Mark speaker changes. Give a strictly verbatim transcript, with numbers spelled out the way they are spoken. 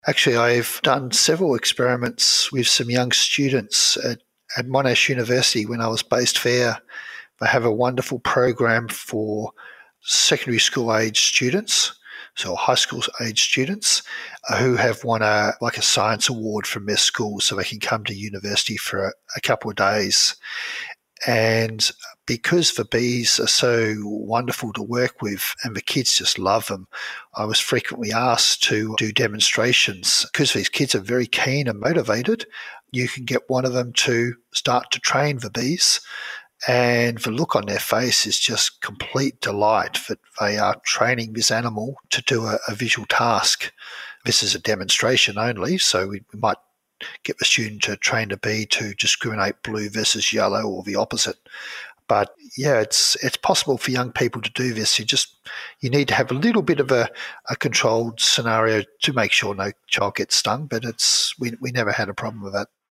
Speaker 1: Actually, I've done several experiments with some young students at, at Monash University when I was based there. They have a wonderful program for secondary school age students, so high school age students, uh, who have won a like a science award from their school, so they can come to university for a, a couple of days. And because the bees are so wonderful to work with and the kids just love them, I was frequently asked to do demonstrations. Because these kids are very keen and motivated, you can get one of them to start to train the bees. And the look on their face is just complete delight that they are training this animal to do a, a visual task. This is a demonstration only, so we, we might get the student to train a bee to discriminate blue versus yellow or the opposite. But yeah, it's it's possible for young people to do this. You just you need to have a little bit of a, a controlled scenario to make sure no child gets stung. But it's we we never had a problem with that.